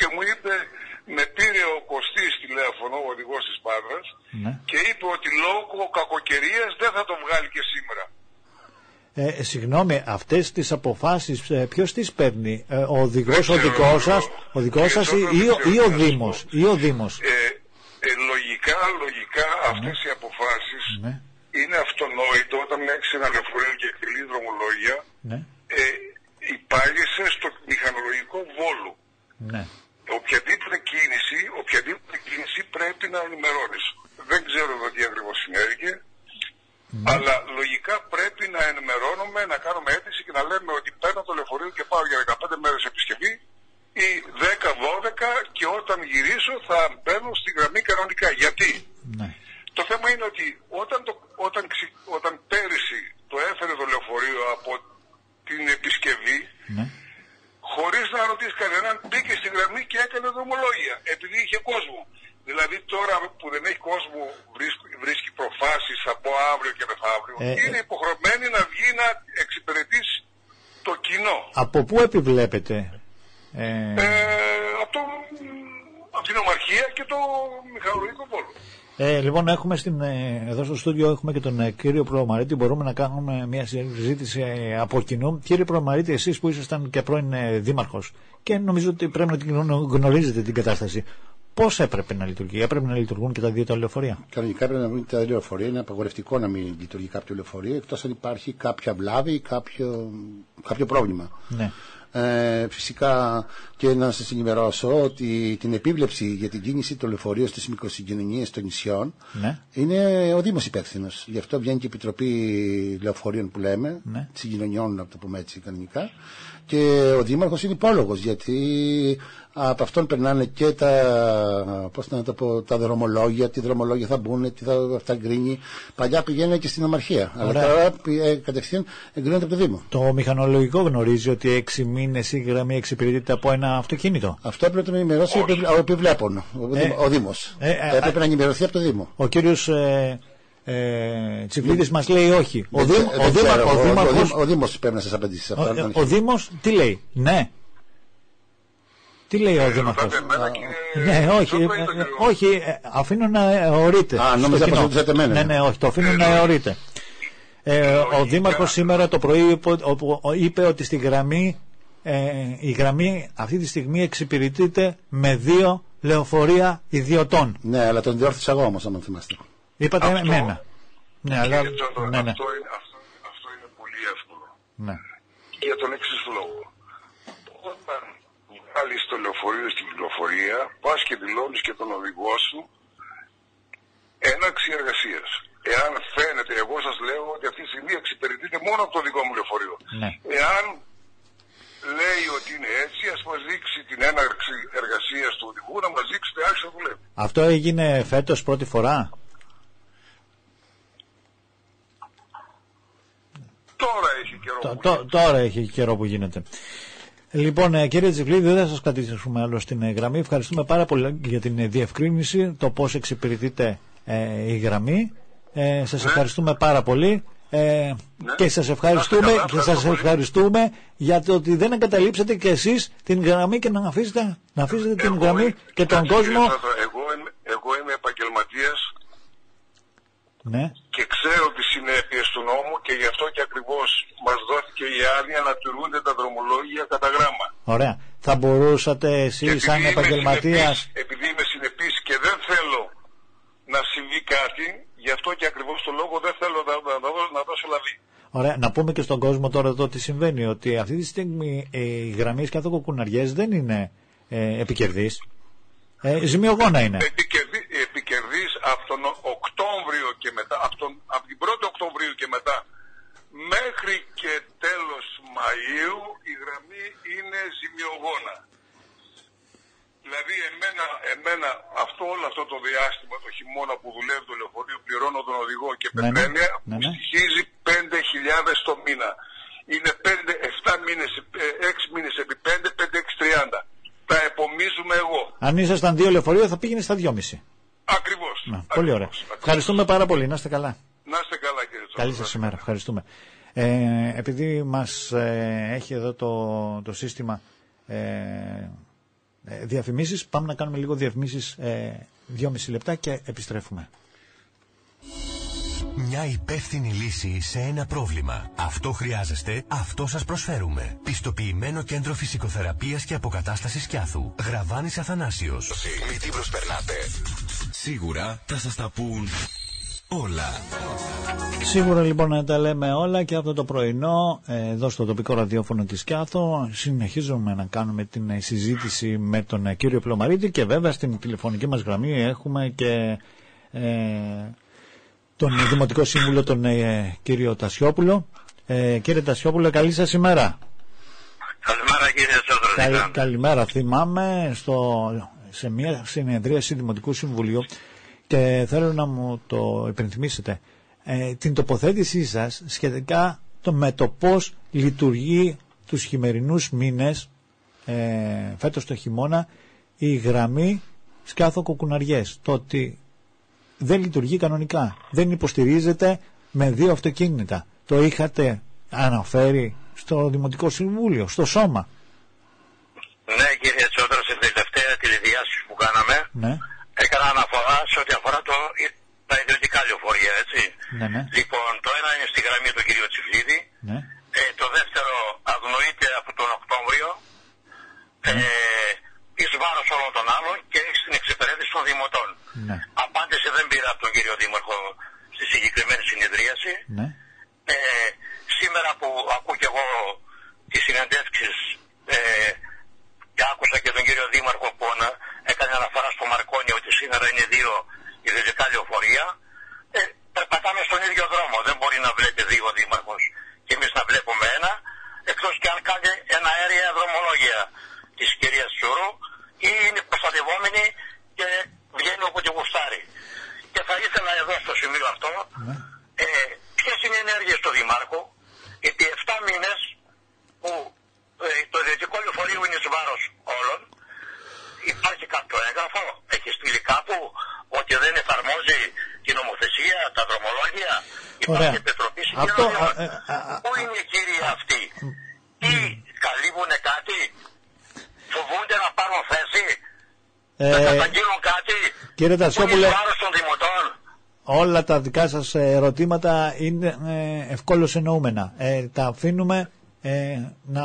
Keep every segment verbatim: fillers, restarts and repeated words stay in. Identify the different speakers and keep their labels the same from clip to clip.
Speaker 1: μου είπε, με πήρε ο Κωστής τηλέφωνο, ο οδηγός της Πάτρας, ναι. και είπε ότι λόγω κακοκαιρίας δεν θα το βγάλει και σήμερα.
Speaker 2: Ε, συγγνώμη, αυτές τις αποφάσεις ε, ποιος τις παίρνει, ε, ο οδηγός, ο δικός σας, ο δικός σας ή, ή, ή ο Δήμος, ή ο Δήμος.
Speaker 1: Ε, ε, λογικά, λογικά ναι. αυτές οι αποφάσεις ναι. είναι αυτονόητο όταν έχεις ένα λεωφορείο και εκτελεί δρομολόγια, ναι. ε, υπάγεσαι στο μηχανολογικό Βόλου. Ναι. Οποιαδήποτε κίνηση, οποιαδήποτε κίνηση πρέπει να ενημερώνεις. Δεν ξέρω εδώ τι ακριβώς συνέβηκε. Mm. Αλλά λογικά πρέπει να ενημερώνουμε, να κάνουμε αίτηση και να λέμε ότι παίρνω το λεωφορείο και πάω για δεκαπέντε μέρες επισκευή ή δέκα δώδεκα και όταν γυρίσω θα μπαίνω στη γραμμή κανονικά. Γιατί? Mm. Το θέμα είναι ότι όταν, το, όταν, όταν πέρυσι το έφερε το λεωφορείο από την επισκευή, mm. χωρίς να ρωτήσει κανέναν, μπήκε στη γραμμή και έκανε δρομολόγια επειδή είχε κόσμο. Δηλαδή τώρα που δεν έχει κόσμο βρίσκει, βρίσκει προφάσεις από αύριο και μεθαύριο, ε, είναι υποχρεωμένη να βγει να εξυπηρετήσει το κοινό.
Speaker 2: Από πού επιβλέπετε? Ε...
Speaker 1: Ε, από, το, από την Ομαρχία και το Μηχανολογικό Πόλο.
Speaker 2: Ε, λοιπόν, έχουμε στην, εδώ στο στούντιο έχουμε και τον ε, κύριο Πρωτομαρίτη. Μπορούμε να κάνουμε μια συζήτηση ε, από κοινού. Κύριε Πρωτομαρίτη, εσείς που ήσασταν και πρώην ε, δήμαρχος και νομίζω ότι πρέπει να την γνωρίζετε την κατάσταση. Πώς έπρεπε να λειτουργεί? Έπρεπε να λειτουργούν και τα δύο τα λεωφορεία?
Speaker 3: Κανονικά έπρεπε να βγουν τα δύο λεωφορεία. Είναι απαγορευτικό να μην λειτουργεί κάποιο λεωφορείο εκτός αν υπάρχει κάποια βλάβη ή κάποιο, κάποιο πρόβλημα. Ναι. Ε, φυσικά και να σας ενημερώσω ότι την επίβλεψη για την κίνηση των λεωφορείων στις μικροσυγγενείες των νησιών ναι. είναι ο Δήμος υπεύθυνος. Γι' αυτό βγαίνει και η Επιτροπή Λεωφορείων που λέμε, ναι. συγκοινωνιών να το πούμε έτσι κανονικά, και ο Δήμαρχος είναι υπόλογος, γιατί από αυτόν περνάνε και τα, πώς να το πω, τα δρομολόγια, τι δρομολόγια θα μπουν, τι θα αυτά γκρίνει. Παλιά πηγαίνανε και στην Ομαρχία, αλλά τώρα ε, κατευθείαν εγκρίνονται από το Δήμο.
Speaker 2: Το μηχανολογικό γνωρίζει ότι έξι μήνες η γραμμή εξυπηρετείται από ένα αυτοκίνητο?
Speaker 3: Αυτό έπρεπε να ενημερώσει ο επιβλέπων, ο, ε, ο Δήμος. Ε, ε, έπρεπε ε, να ενημερωθεί από το Δήμο.
Speaker 2: Ο κύριος ε, ε, Τσιφλίδης μας λέει όχι. Ο, Δήμ, ο, ο, Δήμα, ο, Δήμαρχος,
Speaker 3: ο, ο Δήμος πρέπει να σας απαντήσει.
Speaker 2: Ο, ο, ο Δήμος τι λέει? Ναι. Τι λέει ο Δήμαρχος? Ναι, όχι, όχι, αφήνω να ορείτε.
Speaker 3: Α, νόμιζα πως ρωτήσατε εμένα.
Speaker 2: Ναι, ναι, όχι, το αφήνω να ορείτε. Ο Δήμαρχος σήμερα το πρωί είπε ότι στη γραμμή, η γραμμή αυτή τη στιγμή εξυπηρετείται με δύο λεωφορεία ιδιωτών.
Speaker 3: Ναι, αλλά τον διόρθωσα εγώ όμως, αν θυμάστε.
Speaker 2: Είπατε εμένα. Ναι, αλλά...
Speaker 1: Αυτό είναι πολύ εύκολο. Ναι. Για τον εξής λόγο. Όταν βγάλεις το λεωφορείο στην κυκλοφορία, πας και δηλώνεις και τον οδηγό σου έναρξη εργασίας. Εάν φαίνεται, εγώ σας λέω ότι αυτή τη στιγμή εξυπηρετείται μόνο από το δικό μου λεωφορείο. Ναι. Εάν λέει ότι είναι έτσι, ας μας δείξει την έναρξη εργασίας του οδηγού, να μας δείξει τι άρχισε να δουλεύει.
Speaker 2: Αυτό έγινε φέτος πρώτη φορά?
Speaker 1: Τώρα έχει καιρό,
Speaker 2: το,
Speaker 1: που,
Speaker 2: το,
Speaker 1: γίνεται.
Speaker 2: τώρα έχει καιρό που γίνεται. Λοιπόν, κύριε Τσιφλίδη, δεν θα σας κρατήσουμε άλλο στην γραμμή. Ευχαριστούμε πάρα πολύ για την διευκρίνηση, το πώς εξυπηρετείται ε, η γραμμή. Ε, σας ναι. ευχαριστούμε πάρα πολύ ε, ναι. και σας ευχαριστούμε, καλά, και σας ευχαριστούμε για το ότι δεν εγκαταλείψετε και εσείς την γραμμή και να αφήσετε, να αφήσετε την
Speaker 1: εγώ,
Speaker 2: γραμμή και τον
Speaker 1: κύριε,
Speaker 2: κόσμο.
Speaker 1: Εγώ, εγώ είμαι επαγγελματίας
Speaker 2: ναι.
Speaker 1: και ξέρω τις συνέπειες του νόμου και γι' αυτό και ακριβώς μας δόθηκε η άδεια να τηρούνται τα δρομολόγια κατά γράμμα.
Speaker 2: Ωραία. Θα μπορούσατε εσείς σαν επαγγελματίας...
Speaker 1: Επειδή είμαι συνεπής και δεν θέλω να συμβεί κάτι, γι' αυτό και ακριβώς το λόγο δεν θέλω να, να, να, να δώσω λαβή.
Speaker 2: Ωραία. Να πούμε και στον κόσμο τώρα εδώ τι συμβαίνει, ότι αυτή τη στιγμή ε, οι γραμμές και κοκκουναριές δεν είναι ε, επικερδείς. Ε, ζημιογόνα είναι.
Speaker 1: Επικερδί, επικερδής από τον Οκτώβριο και μετά, από, τον, από την πρώτη Οκτωβρίου και μετά μέχρι και τέλος Μαΐου η γραμμή είναι ζημιογόνα. Δηλαδή εμένα, εμένα αυτό, όλο αυτό το διάστημα το χειμώνα που δουλεύει το λεωφορείο, πληρώνω τον οδηγό και πεθαίνει, μου στοιχίζει πέντε χιλιάδες το μήνα. Είναι πέντε, επτά μήνες, έξι μήνες επί πέντε, πέντε, έξι, τριάντα. Τα επομίζουμε εγώ.
Speaker 2: Αν ήσασταν δύο λεωφορεία θα πήγαινε στα δυόμιση.
Speaker 1: Ακριβώς.
Speaker 2: Να, ακριβώς. Πολύ ωραία. Ακριβώς. Ευχαριστούμε πάρα πολύ. Να είστε καλά.
Speaker 1: Να είστε καλά, κύριε Τσόλο.
Speaker 2: Καλή σας ημέρα. Ευχαριστούμε. Ε, επειδή μας ε, έχει εδώ το, το σύστημα ε, ε, διαφημίσεις. Πάμε να κάνουμε λίγο διαφημίσεις, ε, δυόμιση λεπτά και επιστρέφουμε.
Speaker 4: Μια υπεύθυνη λύση σε ένα πρόβλημα. Αυτό χρειάζεστε, αυτό σας προσφέρουμε. Πιστοποιημένο κέντρο φυσικοθεραπείας και αποκατάστασης Κιάθου. Γραβάνης Αθανάσιος.
Speaker 5: Μη τι προσπερνάτε. Σίγουρα θα σας τα πούν όλα.
Speaker 2: Σίγουρα λοιπόν να τα λέμε όλα και αυτό το πρωινό εδώ στο τοπικό ραδιόφωνο της Κιάθου συνεχίζουμε να κάνουμε την συζήτηση με τον κύριο Πλωμαρίτη και βέβαια στην τηλεφωνική μας γραμμή έχουμε και ε, τον Δημοτικό Σύμβουλο, τον ε, κύριο Τασιόπουλο. Ε, κύριε Τασιόπουλο, καλή σας ημέρα.
Speaker 1: Καλημέρα κύριε Τσόδρο.
Speaker 2: Καλη, καλημέρα. Θυμάμαι στο, σε μια συνεδρίαση Δημοτικού Συμβουλίου και θέλω να μου το υπενθυμίσετε ε, την τοποθέτησή σας σχετικά το, με το πώς λειτουργεί τους χειμερινούς μήνες ε, φέτος το χειμώνα η γραμμή Σκιάθο Κοκουναριές. Το ότι δεν λειτουργεί κανονικά. Δεν υποστηρίζεται με δύο αυτοκίνητα. Το είχατε αναφέρει στο Δημοτικό Συμβούλιο, στο Σώμα.
Speaker 1: Ναι κύριε Τσόδρο, στην τελευταία τηλεδιάσκεψη που κάναμε
Speaker 2: ναι.
Speaker 1: έκανα αναφορά σε ό,τι αφορά το, τα ιδιωτικά λεωφορεία, έτσι.
Speaker 2: Ναι, ναι.
Speaker 1: Λοιπόν, το ένα είναι στη γραμμή του κυρίου Τσιφλίδη.
Speaker 2: Ναι.
Speaker 1: Ε, το δεύτερο αγνοείται από τον Οκτώβριο. Ναι. Ε, εις βάρος όλων των άλλων και στην εξυπηρέτηση των δημοτών.
Speaker 2: Ναι.
Speaker 1: Απάντηση δεν πήρα από τον κύριο Δήμαρχο στη συγκεκριμένη συνεδρίαση.
Speaker 2: Ναι.
Speaker 1: Ε, σήμερα που ακούω και εγώ τις συνεντεύξεις ε, και άκουσα και τον κύριο Δήμαρχο που να, έκανε αναφορά στο Μαρκόνι ότι σήμερα είναι δύο ιδιωτικά λεωφορεία, ε, περπατάμε στον ίδιο δρόμο. Δεν μπορεί να βλέπει δύο ο Δήμαρχος και εμείς να βλέπουμε ένα, εκτός και αν κάνει ένα αέρια δρομολόγια της κυρίας Τσουρού ή είναι προστατευόμενη και βγαίνει όπου τη γουστάρει. Και θα ήθελα εδώ στο σημείο αυτό
Speaker 2: ναι.
Speaker 1: ε, ποιες είναι οι ενέργειες του Δημάρχου επί επτά μήνες που ε, το ιδιωτικό λεωφορείο είναι εις βάρος όλων. Υπάρχει κάποιο έγγραφο, έχει στείλει κάπου ότι δεν εφαρμόζει την νομοθεσία, τα δρομολόγια. Υπάρχει επιτροπή συγκοινωνιών. Πού είναι οι κύριοι αυτοί, τι καλύβουνε κάτι, φοβούνται να πάρουν θέση, ε, να καταγγείλουν κάτι,
Speaker 2: κύριε Τασιόπουλε,
Speaker 1: που είναι βάρος των δημοτών.
Speaker 2: Όλα τα δικά σας ερωτήματα είναι ε, ευκόλως εννοούμενα. Ε, τα αφήνουμε ε, να,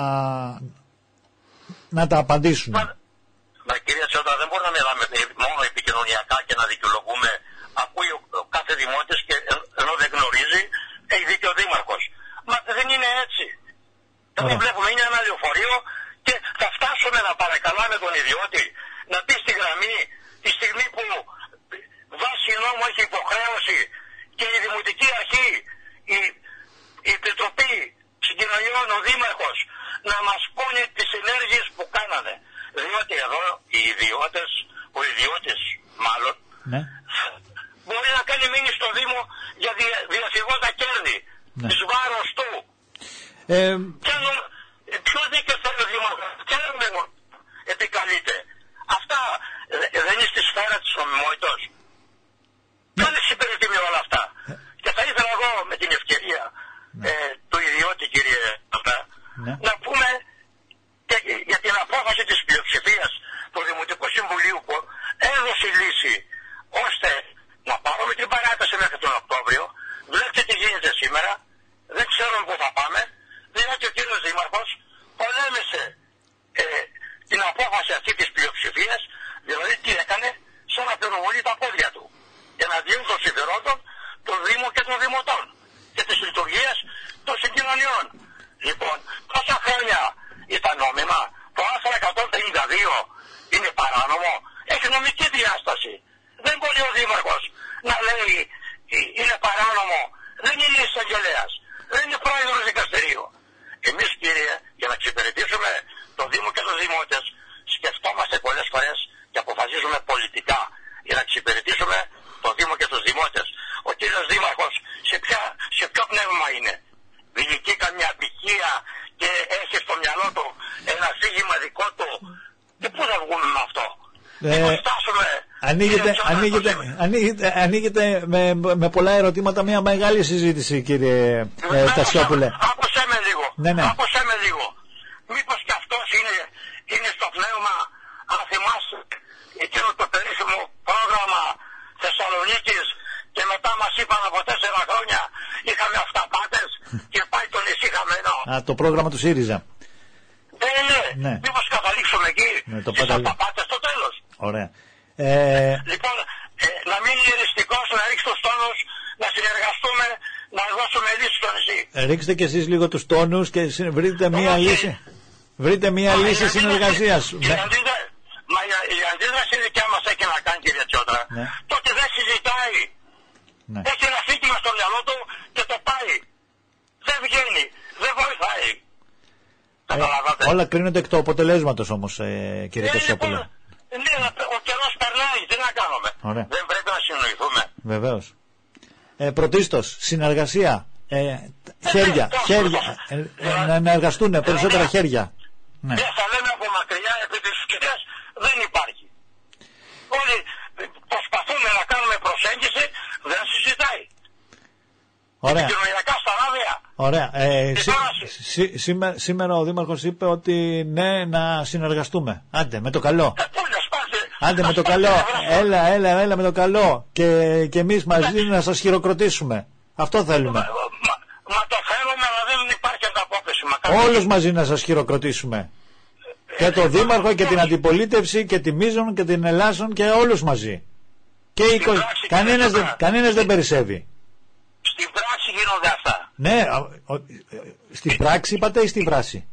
Speaker 2: να τα απαντήσουμε.
Speaker 1: Μα, μα κυρία Τσιότα, δεν μπορούμε να μιλάμε μόνο επικοινωνιακά και να δικαιολογούμε. Ακούει ο, ο κάθε δημότης και ενώ δεν γνωρίζει, έχει δίκιο ο Δήμαρχος. Μα δεν είναι έτσι. Δεν βλέπουμε, είναι ένα λεωφορείο και θα φτάσουμε να παρακαλάμε τον ιδιώτη να πει στη γραμμή τη στιγμή που βάσει νόμου έχει υποχρέωση και η Δημοτική Αρχή, η, η Επιτροπή Συγκοινωνιών, ο Δήμαρχος να μας πούνε τις ενέργειες που κάνανε. Διότι εδώ οι ιδιώτες, ο ιδιώτης μάλλον, ναι. μπορεί να κάνει μήνυ στο Δήμο για δια, διαφυγόντα κέρδη, ναι. εις βάρος του. Ε... Και νο, ποιο δίκαιο θέλει ο Δήμαρχος, ποιο νόμο επικαλείται. Αυτά δεν είναι στη σφαίρα της νομιμότητας. Δεν εξυπηρετεί με όλα αυτά. Ε... Και θα ήθελα εγώ με την ευκαιρία ναι. ε, του ιδιώτη κύριε αυτά, ναι. να πούμε και για την απόφαση της πλειοψηφίας του Δημοτικού Συμβουλίου που έδωσε λύση ώστε να πάρουμε την παράταση μέχρι τον Οκτώβριο. Βλέπετε τι γίνεται σήμερα, δεν ξέρουμε πού θα πάμε, διότι ο κύριος Δήμαρχος πολέμησε ε, την απόφαση αυτή της πλειοψηφίας, δηλαδή τι έκανε, σαν να πυροβολεί τα πόδια του εναντίον των συμφερόντων των Δήμων και των Δημοτών και της λειτουργίας των συγκοινωνιών. Λοιπόν, τόσα χρόνια ήταν νόμιμα, το άρθρο εκατόν τριάντα δύο είναι παράνομο, έχει νομική διάσταση. Δεν μπορεί ο Δήμαρχος να λέει είναι παράνομο, δεν είναι εισαγγελέας, δεν είναι πρόεδρος δικαστηρίου. Εμείς κύριε, για να εξυπηρετήσουμε το Δήμο και τους Δημότες, σκεφτόμαστε πολλές φορές και αποφασίζουμε πολιτικά για να εξυπηρετήσουμε το Δήμο και τους Δημότες. Ο κύριος Δήμαρχος σε, ποια, σε ποιο πνεύμα είναι? Δηλικεί καμιά απικία και έχει στο μυαλό του ένα αφήγημα δικό του. Και πού θα βγούμε με αυτό? Ε,
Speaker 2: ανοίγεται, ανοίγεται, ανοίγεται, ανοίγεται με, με πολλά ερωτήματα μια μεγάλη συζήτηση κύριε ε, Τασιόπουλε.
Speaker 1: Άκουσέ με λίγο,
Speaker 2: ναι, ναι.
Speaker 1: άκουσέ με λίγο. Μήπως και αυτός είναι, είναι στο πνεύμα, αν
Speaker 2: Α, το πρόγραμμα του ΣΥΡΙΖΑ.
Speaker 6: Ε, ναι,
Speaker 2: ναι.
Speaker 6: Μήπως καταλήξουμε εκεί.
Speaker 2: Ναι, το
Speaker 6: και θα τα πάτε στο τέλος.
Speaker 2: Ωραία. Ε...
Speaker 6: Λοιπόν, ε, να μην είναι εριστικός, να ρίξει τους τόνους, να συνεργαστούμε, να δώσουμε λύση στο νησί.
Speaker 2: Ρίξτε κι εσείς λίγο τους τόνους και βρείτε μία okay. λύση. Βρείτε μία Μα, λύση συνεργασίας.
Speaker 6: Ναι. Μα η αντίδραση δικιά μας έχει να κάνει, κύριε Τσιόδρα. Ναι. Τότε δεν συζητάει. Ναι. Έχει ένα φύγημα στο μυαλό του και το πάει. Δεν βγαίνει. Δεν βοηθάει.
Speaker 2: Ε, όλα κρίνονται εκ του αποτελέσματος όμως, ε, κύριε Τασιόπουλε.
Speaker 6: Ε, ναι, ο καιρός περνάει. Τι να κάνουμε. Ωραία. Δεν πρέπει να συνοηθούμε.
Speaker 2: Βεβαίως. Ε, πρωτίστως, συνεργασία. Ε, χέρια. Ε, χέρια. Ε, ε, να, να εργαστούν περισσότερα ε, χέρια.
Speaker 6: Ναι. Δεν θα λέμε από μακριά, επί της ευκαιρίας δεν υπάρχει. Όλοι προσπαθούμε να κάνουμε προσέγγιση, δεν συζητάει.
Speaker 2: Ωραία.
Speaker 6: Επικοινωνιακά στα ράδια.
Speaker 2: Ωραία. Ε, σή, σή, σήμερα, σήμερα ο Δήμαρχος είπε ότι ναι, να συνεργαστούμε. Άντε, με το καλό.
Speaker 6: Ε, πού είναι, σπάστε,
Speaker 2: Άντε με το καλό. Έλα, έλα, έλα με το καλό. Και, και εμείς μαζί να σας χειροκροτήσουμε. Αυτό θέλουμε.
Speaker 6: Μα, μα, μα το θέλουμε, αλλά δεν υπάρχει ανταπόκριση.
Speaker 2: Όλους μαζί να σας χειροκροτήσουμε. Και τον Δήμαρχο και την Αντιπολίτευση και τη Μίζων και την Ελλάσσον και όλους μαζί. Και η... κανένας, δεν, κανένας δεν περισσεύει.
Speaker 6: Στην πράξη γίνονται αυτά.
Speaker 2: Ναι, στην πράξη είπατε ή στην πράση?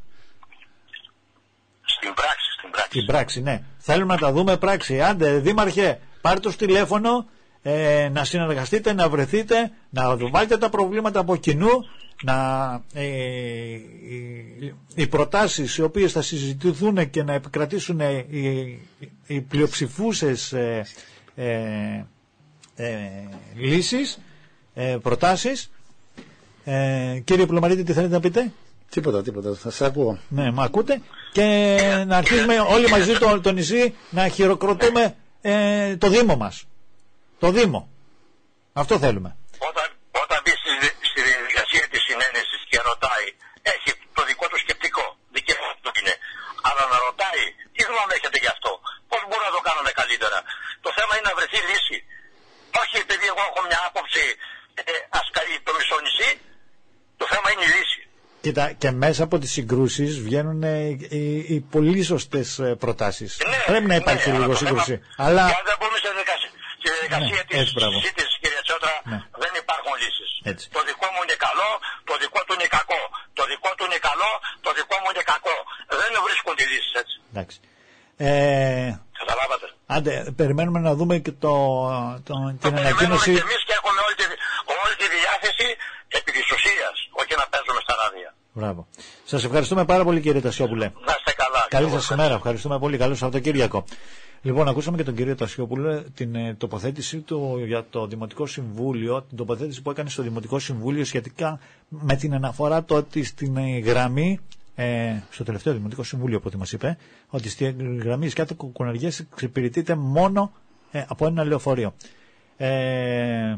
Speaker 6: Στην πράξη, στην πράξη.
Speaker 2: Στην πράξη, ναι. Θέλουμε να τα δούμε πράξη. Άντε, Δήμαρχε, πάρτε το τηλέφωνο, ε, να συνεργαστείτε, να βρεθείτε, να βάλετε τα προβλήματα από κοινού, να, ε, οι, οι προτάσεις οι οποίες θα συζητηθούν και να επικρατήσουν οι, οι πλειοψηφούσες ε, ε, ε, λύσεις, ε, προτάσεις. Ε, κύριε Πλωμαρίτη, τι θέλετε να πείτε?
Speaker 3: Τίποτα, τίποτα, θα σας ακούω.
Speaker 2: Ναι, με ακούτε. Και να αρχίσουμε όλοι μαζί το, το νησί να χειροκροτούμε ε, το Δήμο μας. Το Δήμο. Αυτό θέλουμε.
Speaker 6: Όταν, όταν μπει στη, στη διαδικασία της συνένεσης και ρωτάει, έχει το δικό του σκεπτικό, δικαίωμα του είναι, αλλά να ρωτάει, τι γνώμη έχετε γι' αυτό, πώς μπορούμε να το κάνουμε καλύτερα. Το θέμα είναι να βρεθεί λύση. Όχι επειδή εγώ έχω μια άποψη, ε, ας καλεί το μισό νησί, το θέμα είναι η λύση.
Speaker 2: Κοίτα, και μέσα από τις συγκρούσεις βγαίνουν οι, οι, οι πολύ σωστές προτάσεις.
Speaker 6: Ναι,
Speaker 2: πρέπει να υπάρχει ναι, λίγο σύγκρουση.
Speaker 6: Θέμα,
Speaker 2: αλλά...
Speaker 6: Και αν δεν μπούμε στη διαδικασία, στη διαδικασία ναι, της συζήτησης, κύριε Τσιόδρα, ναι. δεν υπάρχουν λύσεις.
Speaker 2: Έτσι.
Speaker 6: Το δικό μου είναι καλό, το δικό του είναι κακό. Το δικό του είναι καλό, το δικό μου είναι κακό. Δεν βρίσκουν τη λύση έτσι.
Speaker 2: Εντάξει. Ε...
Speaker 6: Καταλάβατε.
Speaker 2: Άντε, περιμένουμε να δούμε και το, το,
Speaker 6: το
Speaker 2: την ανακοίνωση.
Speaker 6: Και εμείς και έχουμε όλη τη, όλη τη διάθεση επί της ουσίας, όχι να παίζουμε στα ράδια.
Speaker 2: Μπράβο. Σας ευχαριστούμε πάρα πολύ, κύριε Τασιόπουλε.
Speaker 6: Να είστε καλά.
Speaker 2: Καλή σας ημέρα. Ευχαριστούμε πολύ. Καλό Σαββατοκύριακο. Λοιπόν, ακούσαμε και τον κύριο Τασιόπουλε την ε, τοποθέτηση του για το Δημοτικό Συμβούλιο, την τοποθέτηση που έκανε στο Δημοτικό Συμβούλιο σχετικά με την αναφορά το ότι στην ε, γραμμή, ε, στο τελευταίο Δημοτικό Συμβούλιο από ό,τι μας είπε, ότι στην γραμμή Σκιάτο Κοκκουναριές εξυπηρετείται μόνο ε, από ένα λεωφορείο. Ε,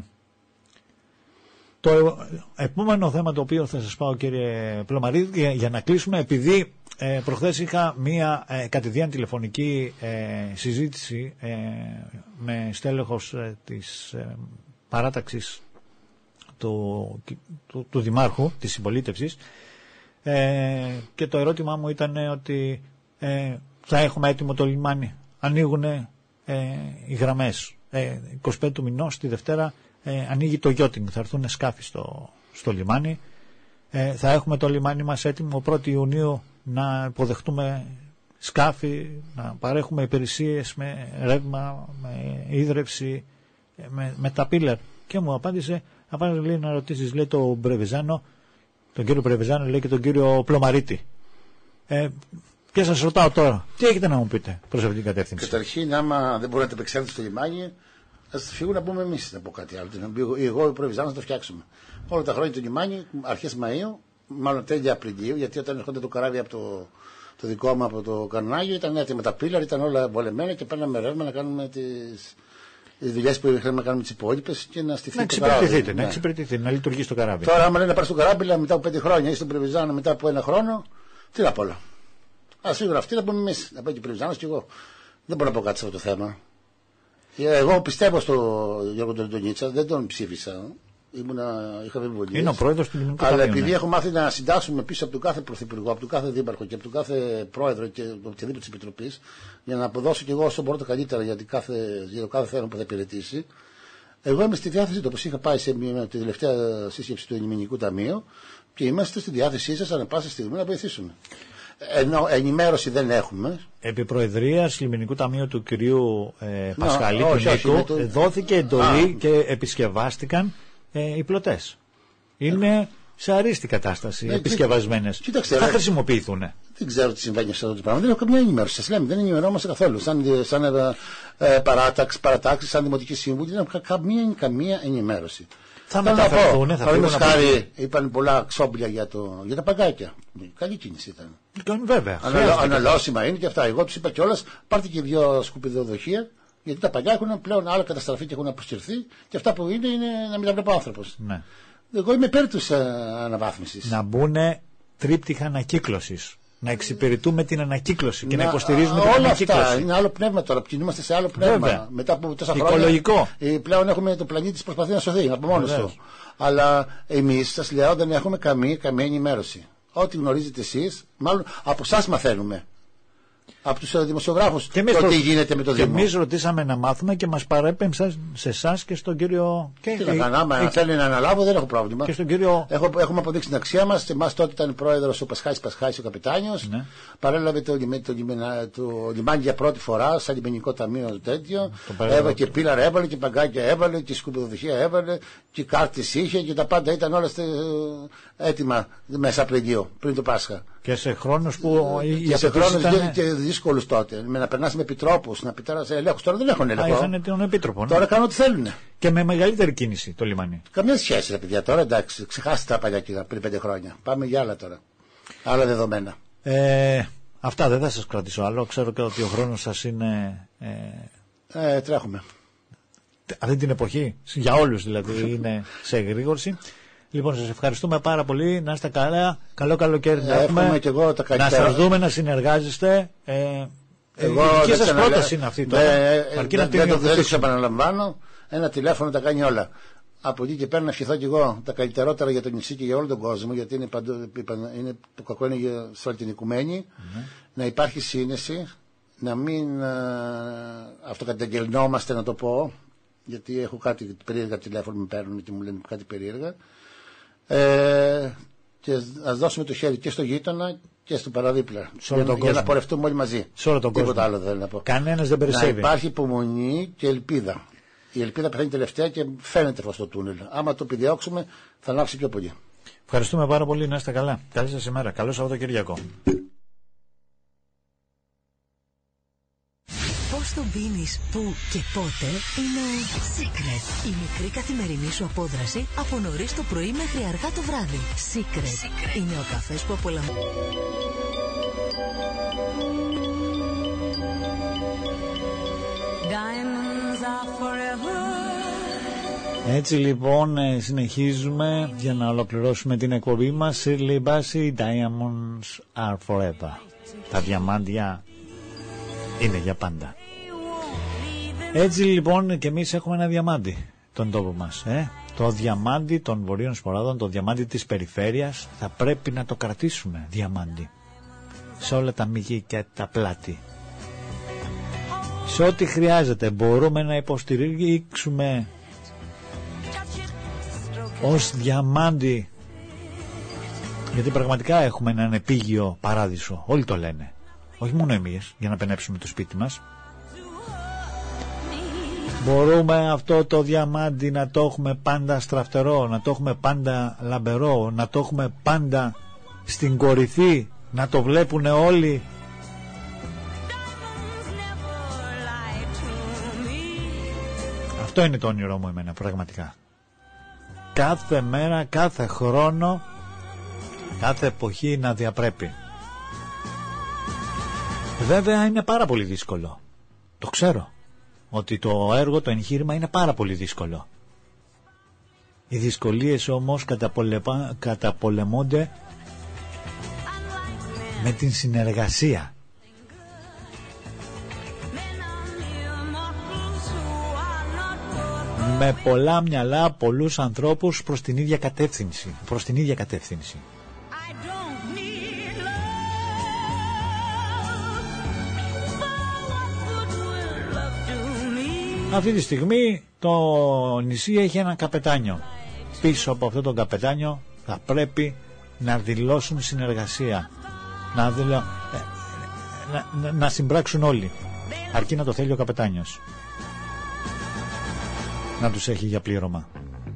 Speaker 2: Το επόμενο θέμα το οποίο θα σας πάω, κύριε Πλωμαρίδη, για, για να κλείσουμε, επειδή ε, προχθές είχα μία ε, κατηδίαν τηλεφωνική ε, συζήτηση ε, με στέλεχος ε, της ε, παράταξης του, του, του Δημάρχου, της συμπολίτευσης, ε, και το ερώτημά μου ήταν ότι ε, θα έχουμε έτοιμο το λιμάνι. Ανοίγουν ε, οι γραμμές. Ε, εικοστή πέμπτη του μηνός, τη Δευτέρα, Ε, ανοίγει το yachting, θα έρθουν σκάφη στο, στο λιμάνι. Ε, θα έχουμε το λιμάνι μας έτοιμο πρώτη Ιουνίου να υποδεχτούμε σκάφη, να παρέχουμε υπηρεσίες με ρεύμα, με ίδρυυση, με, με τα πίλερ. Και μου απάντησε, απάντησε λέει, να ρωτήσεις, λέει, τον Μπρεβιζάνο, τον κύριο Μπρεβιζάνο, λέει, και τον κύριο Πλωμαρίτη. Ε, και σας ρωτάω τώρα, τι έχετε να μου πείτε προς αυτήν την κατεύθυνση?
Speaker 3: Καταρχήν, άμα δεν μπορείτε να επεξέλθετε στο λιμάνι, θα φύγουν να πούμε εμείς, να πω κάτι άλλο. Εγώ, ο Προβιζάνος, να το φτιάξουμε. Όλα τα χρόνια του λιμάνι, αρχές Μαΐου, μάλλον τέλη Απριλίου, γιατί όταν έρχονται το καράβι από το, το δικό μου από το Κανονάγιο, ήταν έτοιμα τα πίλαρ, ήταν όλα βολεμένα και παίρναμε ρεύμα να κάνουμε τις δουλειές που είχαμε να κάνουμε τις υπόλοιπες και να στηθεί το καράβι.
Speaker 2: Να εξυπηρετηθείτε, να λειτουργήσει το καράβι.
Speaker 3: Τώρα, άμα λένε να πάρει το καράβι μετά από πέντε χρόνια ή στον Προβιζάνο μετά από ένα χρόνο, τι να πω όλα. Α σίγουρα αυτοί να πούμε εμείς, να πάει και ο Προβιζάνος και εγώ. Δεν μπορώ να πω κάτι σε αυτό το θέμα. Εγώ πιστεύω στο Γιώργο τον Τονίτσα, δεν τον ψήφισα. Ήμουνα, είχα εμβολίες.
Speaker 2: Είναι ο πρόεδρος του Λιμενικού
Speaker 3: Αλλά
Speaker 2: Ταμείου,
Speaker 3: επειδή
Speaker 2: ναι.
Speaker 3: έχουμε μάθει να συντάσσουμε πίσω από τον κάθε πρωθυπουργό, από τον κάθε δήμαρχο και από τον κάθε πρόεδρο και οποιαδήποτε τη επιτροπή, για να αποδώσω κι εγώ όσο μπορώ το καλύτερα για, κάθε, για το κάθε θέμα που θα υπηρετήσει, εγώ είμαι στη διάθεσή του. Όπως είχα πάει σε μια, τη τελευταία σύσκεψη του Λιμενικού Ταμείου και είμαστε στη διάθεσή σας ανά πάσα στιγμή να βοηθήσουμε. Ενώ ενημέρωση δεν έχουμε.
Speaker 2: Επί Προεδρίας Λιμενικού Ταμείου του κυρίου ε, Πασχαλή,
Speaker 3: no,
Speaker 2: του
Speaker 3: όχι,
Speaker 2: Νίκου,
Speaker 3: όχι, το...
Speaker 2: δόθηκε εντολή ah. και επισκευάστηκαν ε, οι πλωτές. Είναι σε αρίστη κατάσταση, ναι, επισκευασμένες.
Speaker 3: Κοίταξε,
Speaker 2: θα
Speaker 3: ρε,
Speaker 2: χρησιμοποιηθούν.
Speaker 3: Δεν ξέρω τι συμβαίνει σε αυτό το πράγμα. Δεν έχω καμία ενημέρωση. Σας λέμε, δεν ενημερώμαστε καθόλου. Σαν, σαν ε, παράταξη, παρατάξει, σαν δημοτική σύμβουλη, δεν έχω καμία, καμία ενημέρωση.
Speaker 2: Θα μεταφερθούν, θα φύγουν.
Speaker 3: Παραδείγματος χάρη, είπαν πολλά ξόμπλια για, το, για τα παγκάκια. Καλή κίνηση ήταν.
Speaker 2: Βέβαια.
Speaker 3: Αναλο, αναλώσιμα είναι και αυτά. Εγώ τους είπα κιόλας, πάρτε και δύο σκουπιδοδοχεία, γιατί τα παγκάκια έχουν πλέον άλλα καταστραφεί και έχουν αποσυρθεί, και αυτά που είναι είναι να μην τα βλέπει ο άνθρωπος.
Speaker 2: Ναι.
Speaker 3: Εγώ είμαι υπέρ της ε, αναβάθμισης.
Speaker 2: Να μπουν τρίπτυχα ανακύκλωσης. Να εξυπηρετούμε την ανακύκλωση και να, να υποστηρίζουμε την
Speaker 3: όλα
Speaker 2: ανακύκλωση.
Speaker 3: Αυτά είναι άλλο πνεύμα τώρα. Κινούμαστε σε άλλο πνεύμα.
Speaker 2: Βέβαια.
Speaker 3: Μετά από τόσα
Speaker 2: Οικολογικό.
Speaker 3: χρόνια. Πλέον έχουμε το πλανήτη που προσπαθεί να σωθεί από μόνος του. Αλλά εμείς, σας λέω, δεν έχουμε καμία, καμία ενημέρωση. Ό,τι γνωρίζετε εσείς, μάλλον από εσάς μαθαίνουμε. Από τους δημοσιογράφους
Speaker 2: και
Speaker 3: το
Speaker 2: προ...
Speaker 3: τι γίνεται με το Δήμο.
Speaker 2: Και εμείς ρωτήσαμε να μάθουμε και μας παρέπεμψαν σε εσάς και στον κύριο.
Speaker 3: Και τι να κάνω, άμα ε... θέλει να αναλάβω, δεν έχω πρόβλημα.
Speaker 2: Και στον κύριο...
Speaker 3: Έχω, έχουμε αποδείξει την αξία μας. Εμάς τότε ήταν πρόεδρος ο Πασχάλης Πασχάλης, ο καπετάνιος. Ναι. Παρέλαβε το, το, το, το λιμάνι για πρώτη φορά, σαν λιμενικό ταμείο τέτοιο. Έβαλε και πίλαρα έβαλε και παγκάκια έβαλε και σκουπιδοδοχεία έβαλε και κάρτες είχε και τα πάντα ήταν όλα στε, έτοιμα μέσα Απριλίου, πριν το Πάσχα.
Speaker 2: Και σε χρόνους που.
Speaker 3: Και σε χρόνους ήταν... και δύσκολους τότε. Με να περνάς με επιτρόπους, να πετάς ελέγχους. Τώρα δεν έχουν έλεγχο.
Speaker 2: Είχαν τον επίτροπο. Ναι.
Speaker 3: Τώρα κάνουν ό,τι θέλουν.
Speaker 2: Και με μεγαλύτερη κίνηση το λιμάνι.
Speaker 3: Καμία σχέση, ρε παιδιά. Τώρα εντάξει, ξεχάστε τα παλιά κύρα πριν πέντε χρόνια. Πάμε για άλλα τώρα. Άλλα δεδομένα.
Speaker 2: Ε, αυτά δεν θα σας κρατήσω άλλο. Ξέρω και ότι ο χρόνος σας είναι. Ε,
Speaker 3: ε, τρέχουμε.
Speaker 2: Αυτή την εποχή, για όλους δηλαδή, είναι σε εγρήγορση. Λοιπόν, σας ευχαριστούμε πάρα πολύ. Να είστε καλά. Καλό καλοκαίρι να έχουμε.
Speaker 3: Και εγώ τα
Speaker 2: να σας δούμε να συνεργάζεστε. Ε,
Speaker 3: εγώ
Speaker 2: η δική σας πρόταση είναι αυτή τώρα.
Speaker 3: Αρκεί να την υιοθετήσω. Επαναλαμβάνω. Ένα τηλέφωνο τα κάνει όλα. Από εκεί και πέρα να ευχηθώ και εγώ τα καλύτερότερα για το νησί και για όλο τον κόσμο. Γιατί είναι παντού, είναι, το κακό είναι για σε όλη την οικουμένη. Mm-hmm. Να υπάρχει σύνεση. Να μην α, αυτοκαταγγελνόμαστε, να το πω. Γιατί έχω κάτι περίεργα τηλέφωνο με παίρνουν και μου λένε κάτι περίεργα. Ε, και ας δώσουμε το χέρι και στο γείτονα και στο παραδίπλα. Για, για να πορευτούμε όλοι μαζί.
Speaker 2: Σε όλο τον
Speaker 3: Τίποτα
Speaker 2: κόσμο.
Speaker 3: άλλο δεν να πω.
Speaker 2: Κανένας δεν περισσεύει.
Speaker 3: Να υπάρχει υπομονή και ελπίδα. Η ελπίδα πεθαίνει τελευταία και φαίνεται φως στο τούνελ. Άμα το επιδιώξουμε θα ανάψει πιο πολύ.
Speaker 2: Ευχαριστούμε πάρα πολύ. Να είστε καλά. Καλή σας ημέρα. Καλό Σαββατοκύριακο.
Speaker 7: Πώς το πίνεις, πού και πότε είναι Secret. Η μικρή καθημερινή σου απόδραση από νωρίς το πρωί μέχρι αργά το βράδυ. Secret. Secret. Είναι ο καφές που απολαμβάνει.
Speaker 2: Έτσι λοιπόν συνεχίζουμε για να ολοκληρώσουμε την εκπομπή μας. Shirley Bassey, Diamonds are forever. Τα διαμάντια είναι για πάντα. Έτσι λοιπόν και εμείς έχουμε ένα διαμάντι τον τόπο μας, ε? Το διαμάντι των Βορείων Σποράδων, το διαμάντι της περιφέρειας. Θα πρέπει να το κρατήσουμε διαμάντι σε όλα τα μυγή και τα πλάτη. Σε ό,τι χρειάζεται μπορούμε να υποστηρίξουμε ως διαμάντι, γιατί πραγματικά έχουμε έναν επίγειο παράδεισο. Όλοι το λένε, όχι μόνο εμείς, για να πενέψουμε το σπίτι μας. Μπορούμε αυτό το διαμάντι να το έχουμε πάντα στραφτερό, να το έχουμε πάντα λαμπερό, να το έχουμε πάντα στην κορυφή, να το βλέπουν όλοι. Αυτό είναι το όνειρό μου εμένα, πραγματικά. Κάθε μέρα, κάθε χρόνο, κάθε εποχή να διαπρέπει. Βέβαια είναι πάρα πολύ δύσκολο. Το ξέρω. Ότι το έργο, το εγχείρημα είναι πάρα πολύ δύσκολο. Οι δυσκολίες όμως καταπολεμα... καταπολεμώνται με την συνεργασία. με πολλά μυαλά, πολλούς ανθρώπους προς την ίδια κατεύθυνση. Προς την ίδια κατεύθυνση. Αυτή τη στιγμή το νησί έχει ένα καπετάνιο. Πίσω από αυτό το καπετάνιο θα πρέπει να δηλώσουν συνεργασία. Να, δηλω... να, να, να συμπράξουν όλοι. Αρκεί να το θέλει ο καπετάνιος. Να τους έχει για πλήρωμα.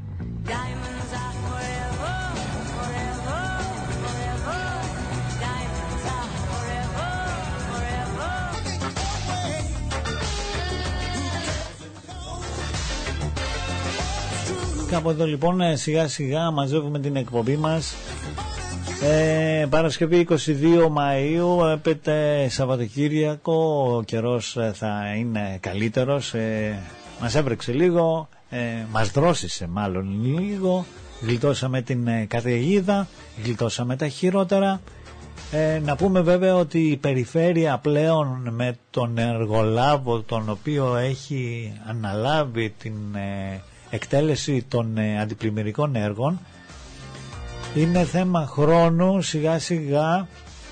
Speaker 2: Κάπου εδώ λοιπόν σιγά σιγά μαζεύουμε την εκπομπή μας. ε, Παρασκευή είκοσι δύο Μαΐου, έπεται Σαββατοκύριακο. Ο καιρός θα είναι καλύτερος. ε, Μας έβρεξε λίγο, ε, μας δρόσισε μάλλον λίγο. Γλιτώσαμε την ε, καταιγίδα, γλιτώσαμε τα χειρότερα. ε, Να πούμε βέβαια ότι η περιφέρεια πλέον με τον εργολάβο, τον οποίο έχει αναλάβει την ε, εκτέλεση των ε, αντιπλημμυρικών έργων, είναι θέμα χρόνου σιγά σιγά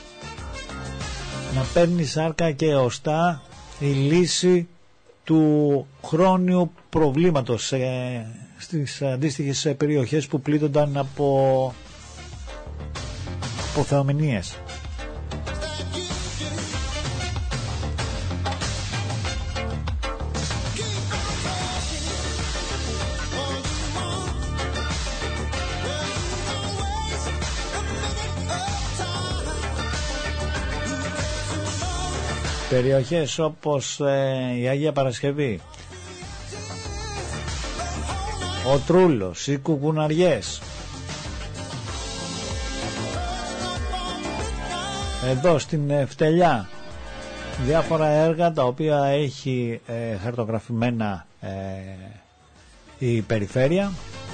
Speaker 2: να παίρνει σάρκα και οστά η λύση του χρόνιου προβλήματος ε, στις αντίστοιχες περιοχές που πλήττονταν από, από θεομηνίες. Περιοχές όπως ε, η Αγία Παρασκευή, ο Τρούλος, οι Κουκουναριές, εδώ στην ε, Φτελιά, διάφορα έργα τα οποία έχει ε, χαρτογραφημένα ε, η περιφέρεια,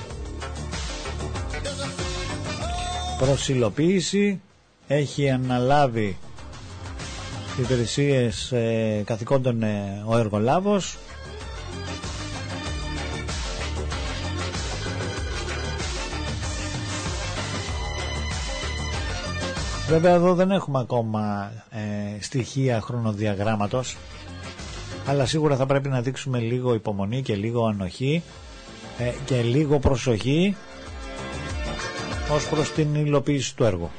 Speaker 2: προσυλοποίηση, έχει αναλάβει υπηρεσίες ε, καθηκόντων ε, ο εργολάβος. Βέβαια εδώ δεν έχουμε ακόμα ε, στοιχεία χρονοδιαγράμματος, αλλά σίγουρα θα πρέπει να δείξουμε λίγο υπομονή και λίγο ανοχή ε, και λίγο προσοχή ως προς την υλοποίηση του έργου.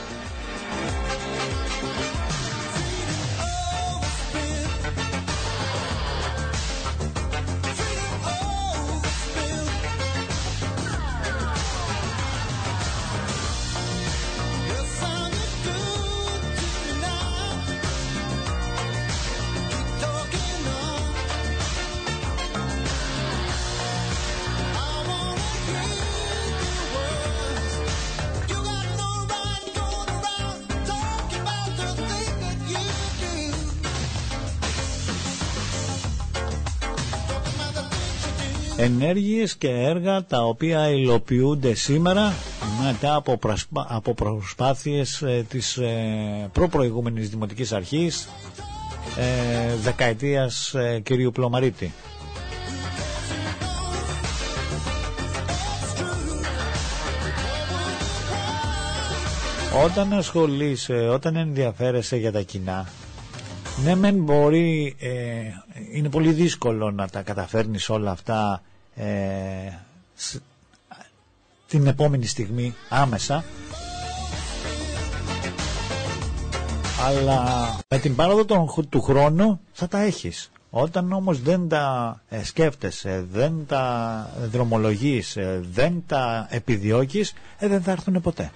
Speaker 2: Ενέργειες και έργα τα οποία υλοποιούνται σήμερα μετά από, προσπά, από προσπάθειες ε, της ε, προπροηγούμενης Δημοτικής Αρχής ε, δεκαετίας ε, κυρίου Πλωμαρίτη. Όταν ασχολείσαι, όταν ενδιαφέρεσαι για τα κοινά, ναι μεν μπορεί, ε, είναι πολύ δύσκολο να τα καταφέρνεις όλα αυτά ε, σ, την επόμενη στιγμή άμεσα, αλλά με την πάροδο των, του χρόνου θα τα έχεις. Όταν όμως δεν τα ε, σκέφτεσαι, δεν τα δρομολογείς, ε, δεν τα επιδιώκεις, ε, δεν θα έρθουν ποτέ.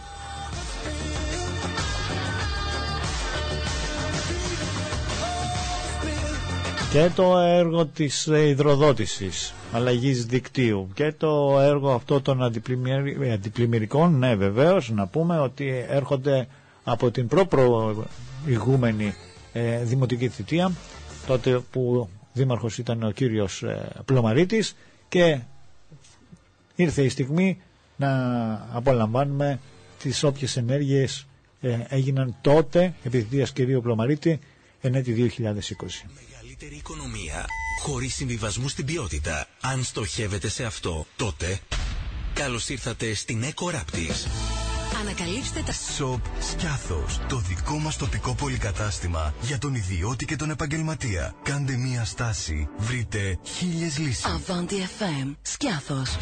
Speaker 2: Και το έργο της υδροδότησης, αλλαγής δικτύου, και το έργο αυτό των αντιπλημμυρικών, ναι βεβαίως, να πούμε ότι έρχονται από την προπροηγούμενη ε, δημοτική θητεία, τότε που δήμαρχος ήταν ο κύριος ε, Πλωμαρίτης, και ήρθε η στιγμή να απολαμβάνουμε τις όποιες ενέργειες ε, έγιναν τότε επί θητείας κυρίου Πλωμαρίτη εν έτη δύο χιλιάδες είκοσι.
Speaker 5: καλύτερη οικονομία, χωρίς συμβιβασμού στην ποιότητα. Αν στοχεύετε σε αυτό, τότε καλώς ήρθατε στην Eco Raptis.
Speaker 7: Ανακαλύψτε τα
Speaker 4: Shop Σκιάθος, το δικό μας τοπικό πολυκατάστημα για τον ιδιώτη και τον επαγγελματία. Κάντε μία στάση, βρείτε χίλιες λύσεις.
Speaker 7: Avanti εφ εμ Σκιάθος.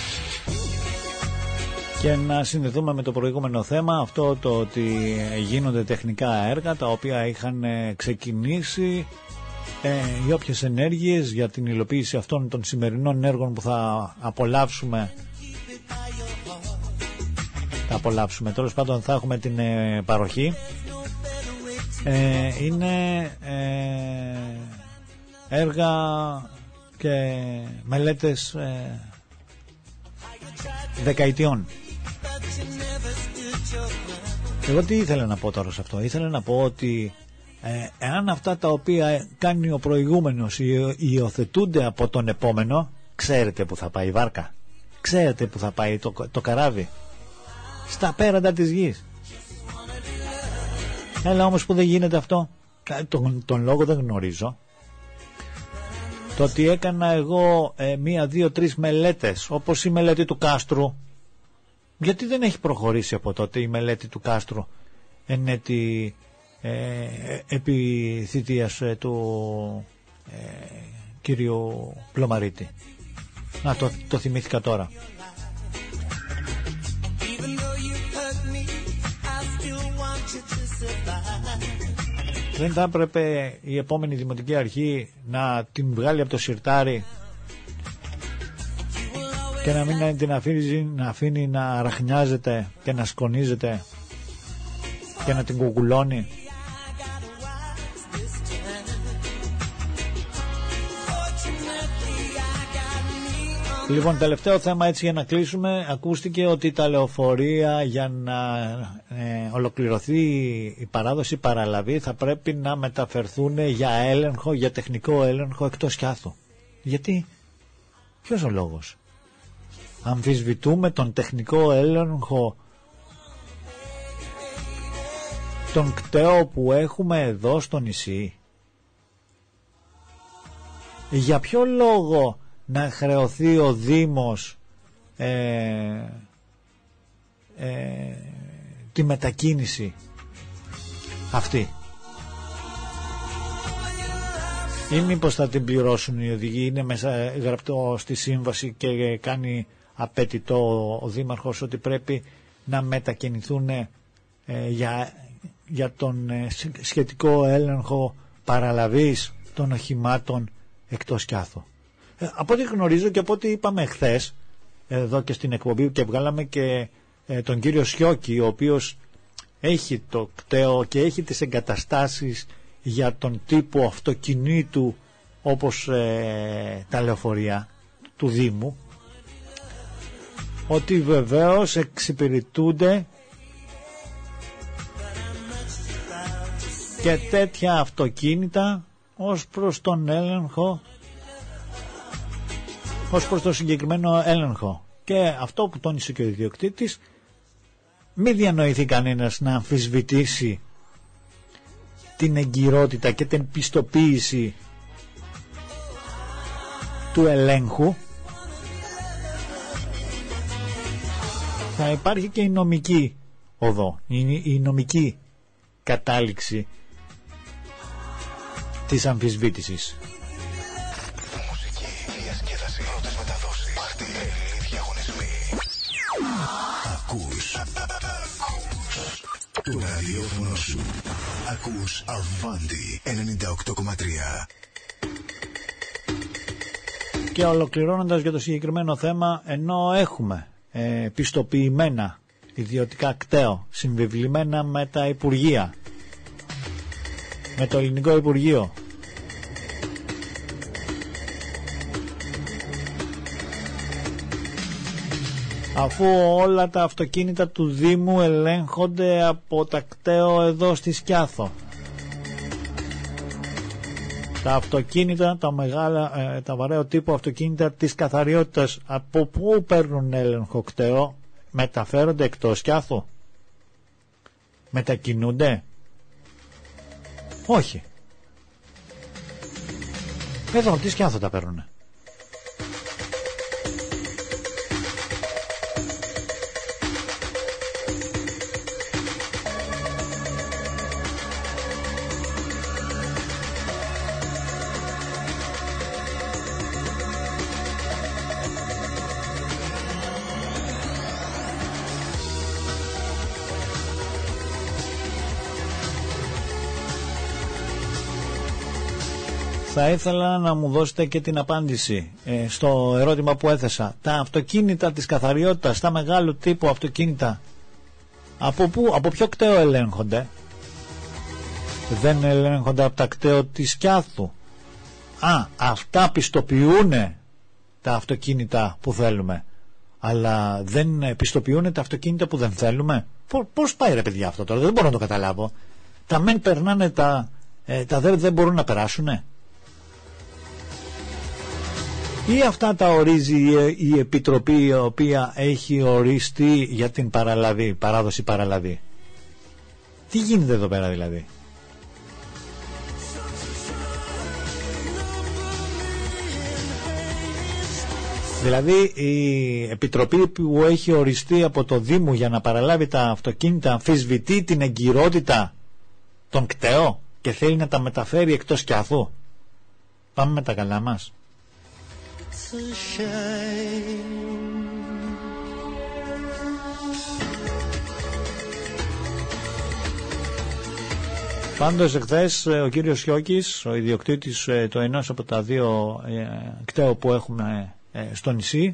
Speaker 2: Και να συνδεθούμε με το προηγούμενο θέμα, αυτό το ότι γίνονται τεχνικά έργα τα οποία είχαν ξεκινήσει, ε, οι όποιες ενέργειες για την υλοποίηση αυτών των σημερινών έργων που θα απολαύσουμε θα απολαύσουμε τέλος πάντων θα έχουμε την ε, παροχή, ε, είναι ε, έργα και μελέτες ε, δεκαετιών. Εγώ τι ήθελα να πω τώρα σε αυτό? Ήθελα να πω ότι ε, εάν αυτά τα οποία κάνει ο προηγούμενος υιοθετούνται από τον επόμενο, ξέρετε που θα πάει η βάρκα, ξέρετε που θα πάει το, το καράβι, στα πέραντα της γης. Έλα όμως που δεν γίνεται αυτό. Τον, τον λόγο δεν γνωρίζω. Το ότι έκανα εγώ ε, μία, δύο, τρεις μελέτες, όπως η μελέτη του Κάστρου, γιατί δεν έχει προχωρήσει από τότε η μελέτη του Κάστρου εν έτη ε, επί θητείας ε, του ε, κύριου Πλωμαρίτη. Να το, το θυμήθηκα τώρα. Δεν θα έπρεπε η επόμενη δημοτική αρχή να την βγάλει από το σιρτάρι και να μην την αφήνει να, αφήνει να ραχνιάζεται και να σκονίζεται και να την κουκουλώνει? Λοιπόν, τελευταίο θέμα έτσι για να κλείσουμε. Ακούστηκε ότι τα λεωφορεία, για να ε, ολοκληρωθεί η παράδοση παραλαβή, θα πρέπει να μεταφερθούν για έλεγχο, για τεχνικό έλεγχο εκτός Σκιάθου. Γιατί? Ποιος ο λόγος? Αμφισβητούμε τον τεχνικό έλεγχο τον κταίο που έχουμε εδώ στο νησί? Για ποιο λόγο να χρεωθεί ο Δήμος ε, ε, τη μετακίνηση αυτή? Ή μήπως θα την πληρώσουν οι οδηγοί? Είναι μέσα γραπτό στη σύμβαση και κάνει απαιτητό ο Δήμαρχος ότι πρέπει να μετακινηθούν ε, για, για τον ε, σχετικό έλεγχο παραλαβής των οχημάτων εκτός Σκιάθου. Ε, από ό,τι γνωρίζω και από ό,τι είπαμε χθες εδώ και στην εκπομπή και βγάλαμε και ε, τον κύριο Σιώκη, ο οποίος έχει το κταίο και έχει τις εγκαταστάσεις για τον τύπο αυτοκινήτου όπως ε, τα λεωφορεία του Δήμου, ότι βεβαίως εξυπηρετούνται και τέτοια αυτοκίνητα ως προς τον έλεγχο, ως προς το συγκεκριμένο έλεγχο. Και αυτό που τόνισε και ο ιδιοκτήτης, μη διανοηθεί κανένας να αμφισβητήσει την εγκυρότητα και την πιστοποίηση του ελέγχου. Θα υπάρχει και η νομική οδό, η νομική κατάληξη της αμφισβήτησης.
Speaker 4: Μουσική, διασκέδαση, πρώτες μεταδόσεις, πάρτι, ελληνικοί διαγωνισμοί. Ακούς, ακούς το ραδιόφωνο σου. Ακούς Avanti ενενήντα οκτώ κόμμα τρία.
Speaker 2: Και ολοκληρώνοντας για το συγκεκριμένο θέμα, ενώ έχουμε ε, πιστοποιημένα ιδιωτικά κταίο συμβιβλημένα με τα Υπουργεία, με το Ελληνικό Υπουργείο, αφού όλα τα αυτοκίνητα του Δήμου ελέγχονται από τα κταίο εδώ στη Σκιάθο, τα αυτοκίνητα, τα μεγάλα, ε, τα βαρέο τύπου αυτοκίνητα της καθαριότητας, από πού παίρνουν έλεγχο κταίο? Μεταφέρονται εκτός Σκιάθου? Μετακινούνται? Όχι. Εδώ τι σκιάθο τα παίρνουνε. Θα ήθελα να μου δώσετε και την απάντηση ε, στο ερώτημα που έθεσα. Τα αυτοκίνητα της καθαριότητας, τα μεγάλου τύπου αυτοκίνητα, από, πού, από ποιο κτέο ελέγχονται? Δεν ελέγχονται από τα κτέο της Σκιάθου? Α, αυτά πιστοποιούνε τα αυτοκίνητα που θέλουμε, αλλά δεν πιστοποιούνε τα αυτοκίνητα που δεν θέλουμε. Πώς πάει ρε παιδιά αυτό τώρα? Δεν μπορώ να το καταλάβω. Τα μεν περνάνε, τα, ε, τα δε δεν μπορούν να περάσουνε. Ή αυτά τα ορίζει η Επιτροπή η οποία έχει οριστεί για την παραλαβή, παράδοση παραλαβή? Τι γίνεται εδώ πέρα δηλαδή? Δηλαδή η Επιτροπή που έχει οριστεί από το Δήμο για να παραλάβει τα αυτοκίνητα αμφισβητεί την εγκυρότητα των κτέο και θέλει να τα μεταφέρει εκτός Σκιάθου. Πάμε με τα καλά μας. Πάντως εχθές ο κύριος Σιώκης, ο ιδιοκτήτης το ενός από τα δύο κτέο που έχουμε στο νησί,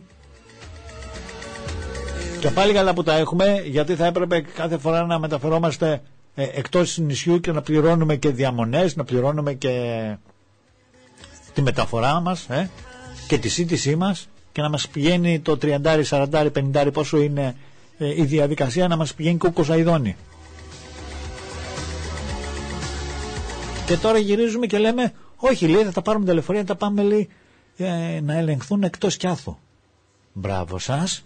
Speaker 2: και πάλι καλά που τα έχουμε, γιατί θα έπρεπε κάθε φορά να μεταφερόμαστε εκτός νησιού και να πληρώνουμε και διαμονές, να πληρώνουμε και τη μεταφορά μας ε, και τη σύντησή μας, και να μας πηγαίνει το τριάντα, σαράντα, πενήντα πόσο είναι ε, η διαδικασία, να μας πηγαίνει κοκοζαϊδόνι. Και τώρα γυρίζουμε και λέμε όχι, λέει, θα τα πάρουμε τα λεωφορεία, να τα πάμε, λέει, ε, να ελεγχθούν εκτός Σκιάθου. Μπράβο σας.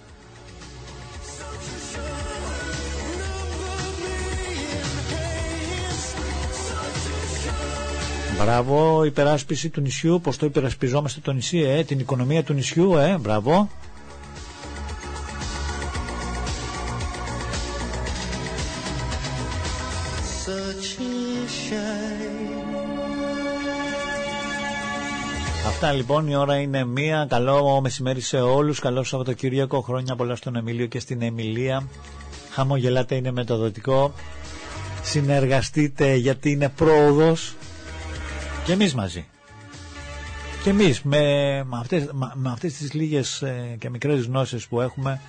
Speaker 2: Μπράβο, υπεράσπιση του νησιού. Πως το υπερασπιζόμαστε το νησί, ε, την οικονομία του νησιού, ε, μπράβο. Αυτά λοιπόν, η ώρα είναι μία. Καλό μεσημέρι σε όλους, καλό Σαββατοκύριακο, χρόνια πολλά στον Εμίλιο και στην Εμιλία. Χαμογελάτε, είναι μεταδοτικό. Συνεργαστείτε γιατί είναι πρόοδος. Και εμείς μαζί. Και εμείς με, με, αυτές, με, με αυτές τις λίγες ε, και μικρές γνώσεις που έχουμε,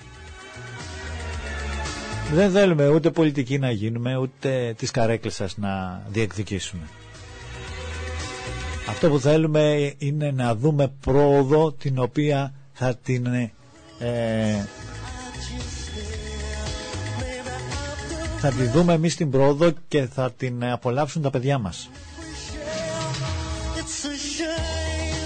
Speaker 2: δεν θέλουμε ούτε πολιτικοί να γίνουμε, ούτε τις καρέκλες σας να διεκδικήσουμε. Αυτό που θέλουμε είναι να δούμε πρόοδο, την οποία θα την ε, θα τη δούμε εμείς την πρόοδο και θα την απολαύσουν τα παιδιά μας.